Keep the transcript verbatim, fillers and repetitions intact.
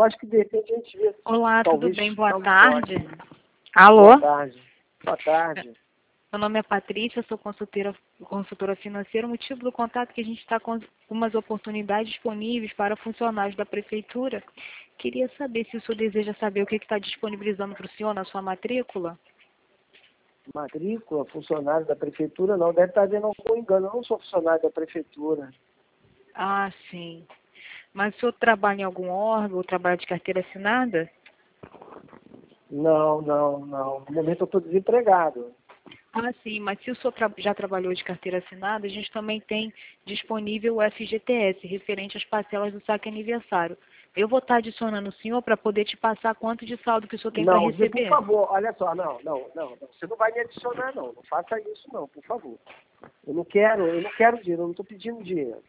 Eu acho que de repente a gente vê. Olá, tudo talvez bem? Boa não tarde. pode. Alô? Boa tarde. Boa tarde. Meu nome é Patrícia, sou consultora, consultora financeira. O motivo do contato é que a gente está com umas oportunidades disponíveis para funcionários da prefeitura. Queria saber se o senhor deseja saber o que está disponibilizando para o senhor na sua matrícula. Matrícula, funcionário da prefeitura, não. Deve estar havendo algum engano. Eu não sou funcionário da prefeitura. Ah, sim. Mas o senhor trabalha em algum órgão ou trabalha de carteira assinada? Não, não, não. No momento eu estou desempregado. Ah, sim, mas se o senhor tra- já trabalhou de carteira assinada, a gente também tem disponível o F G T S, referente às parcelas do saque aniversário. Eu vou estar adicionando o senhor para poder te passar quanto de saldo que o senhor tem para Não, Zé, por receber. favor, olha só, não, não, não, não. Você não vai me adicionar, não. Não faça isso, não, por favor. Eu não quero, eu não quero dinheiro, eu não estou pedindo dinheiro.